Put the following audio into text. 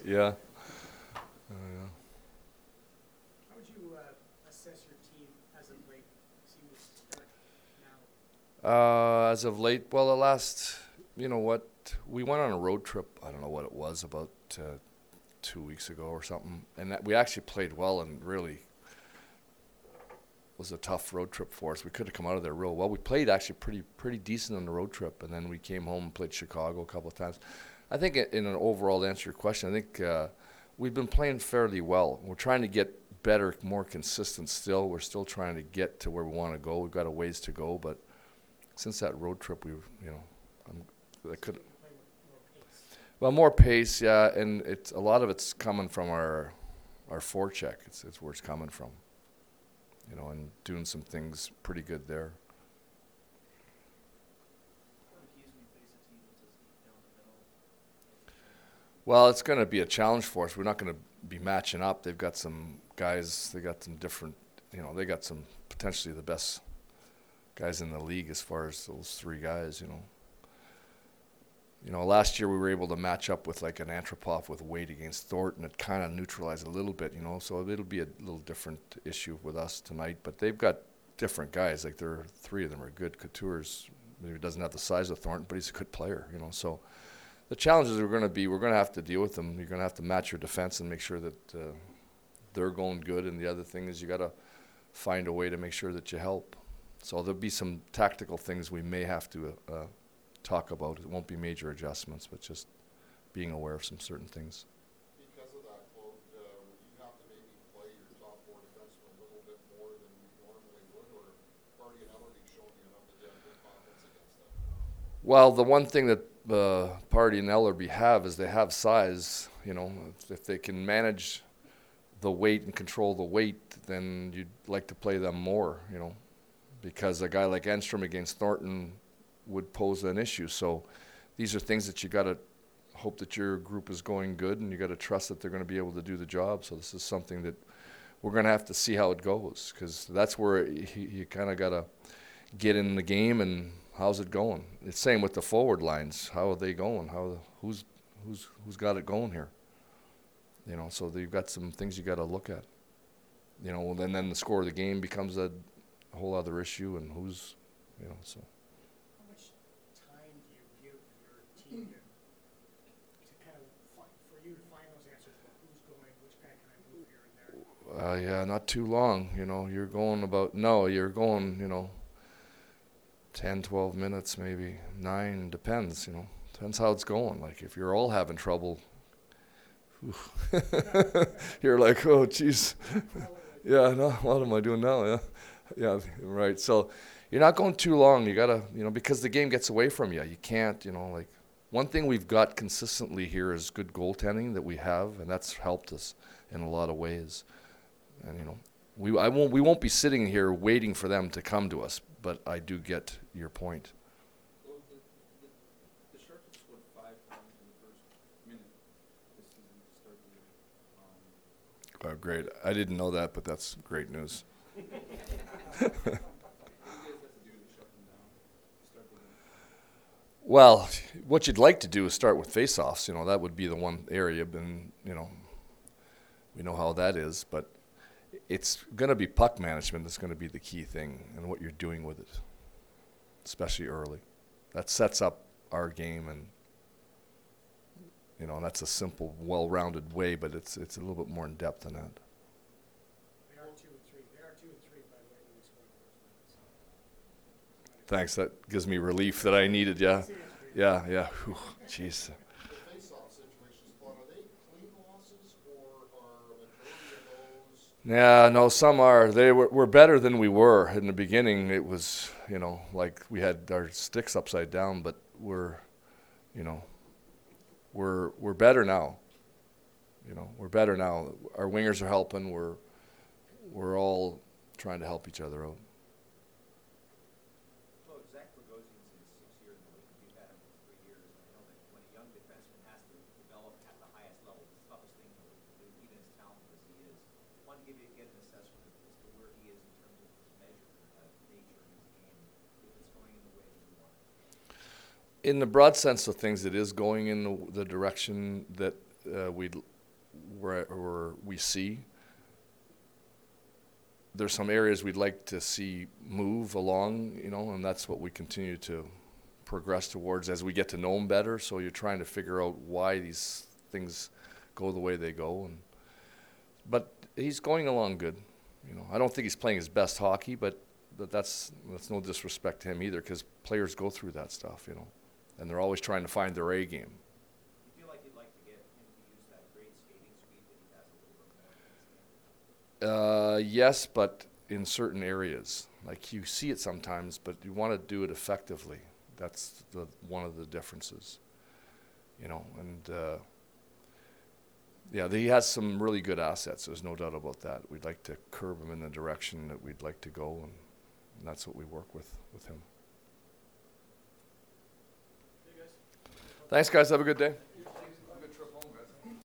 Yeah. How would you assess your team as of late? Seem to start now. As of late, well, the last, you know what, we went on a road trip. I don't know what it was, about 2 weeks ago or something, and that we actually played well and really was a tough road trip for us. We could have come out of there real well. We played actually pretty decent on the road trip, and then we came home and played Chicago a couple of times. I think in an overall, to answer your question, I think we've been playing fairly well. We're trying to get better, more consistent still. We're still trying to get to where we want to go. We've got a ways to go, but since that road trip, I could. So you can play with more pace. Well, more pace, yeah, and it's a lot of it's coming from our forecheck. It's where it's coming from, and doing some things pretty good there. One of the keys when you face a team that's as deep down the middle. Well, it's going to be a challenge for us. We're not going to be matching up. They've got some guys. They got some different. They got some potentially the best guys in the league as far as those three guys. Last year we were able to match up with like an Antropov with Wade against Thornton. It kind of neutralized a little bit, so it'll be a little different issue with us tonight. But they've got different guys. Like three of them are good. Couture's maybe doesn't have the size of Thornton, but he's a good player. So the challenges we're going to have to deal with them. You're going to have to match your defense and make sure that they're going good. And the other thing is you got to find a way to make sure that you help. So there'll be some tactical things we may have to talk about. It won't be major adjustments, but just being aware of some certain things. Because of that, Claude, you have to maybe play your top four defensemen a little bit more than you normally would, or Party and Ellerby showing you enough that you have good confidence against them? Well, the one thing that Party and Ellerby have is they have size. If they can manage the weight and control the weight, then you'd like to play them more, because a guy like Enstrom against Thornton would pose an issue. So these are things that you got to hope that your group is going good, and you got to trust that they're going to be able to do the job. So this is something that we're going to have to see how it goes, because that's where you kind of got to get in the game and how's it going. It's same with the forward lines. How are they going? Who's got it going here? So you've got some things you got to look at. And then the score of the game becomes a whole other issue, and who's, so. How much time do you give your team to kind of for you to find those answers about who's going, which guy can I move here and there? Yeah, not too long. You're going 10, 12 minutes, maybe 9, depends, Depends how it's going. Like if you're all having trouble, you're like, oh, geez. Yeah, no, what am I doing now? Yeah, yeah, right. So you're not going too long. You got to, because the game gets away from you. You can't, like one thing we've got consistently here is good goaltending that we have, and that's helped us in a lot of ways. And, we won't be sitting here waiting for them to come to us, but I do get your point. Well, the Sharks have scored 5 times in the first minute this season to start the year. Great. I didn't know that, but that's great news. What do you guys have to do to shut them down to start the game? Well, what you'd like to do is start with face-offs. That would be the one area, and we know how that is. But it's going to be puck management that's going to be the key thing, and what you're doing with it, especially early. That sets up our game, and that's a simple, well-rounded way, but it's a little bit more in depth than that. They are 2-3. They are 2-3, by the way, when they score the first minute. Thanks. That gives me relief that I needed. Yeah, yeah. Whew, jeez. The face-off situations, Claude, are they clean losses, or are a majority of those? Yeah, no, some are. We're better than we were in the beginning. It was, like we had our sticks upside down, but we're better now. We're better now. Our wingers are helping. We're all trying to help each other out. Well, Zach Bogosian's in 6 years in the league. You've had him for 3 years. And I know that when a young defenseman has to develop at the highest level, it's the toughest thing to do, even as talented as he is. I wanted to get an assessment as to where he is in terms of his measure, nature in his game, if it's going in the way that you want it. In the broad sense of things, it is going in the direction that we'd where we see. There's some areas we'd like to see move along, and that's what we continue to progress towards as we get to know him better. So you're trying to figure out why these things go the way they go. But he's going along good. I don't think he's playing his best hockey, but that's no disrespect to him either, because players go through that stuff, and they're always trying to find their A game. You feel like you'd like to get him to use that great skating speed that he has a little bit more in his game? Yes, but in certain areas. Like, you see it sometimes, but you want to do it effectively. That's one of the differences, and yeah, he has some really good assets. There's no doubt about that. We'd like to curb him in the direction that we'd like to go, and that's what we work with him. Hey, guys. Thanks, guys. Have a good day.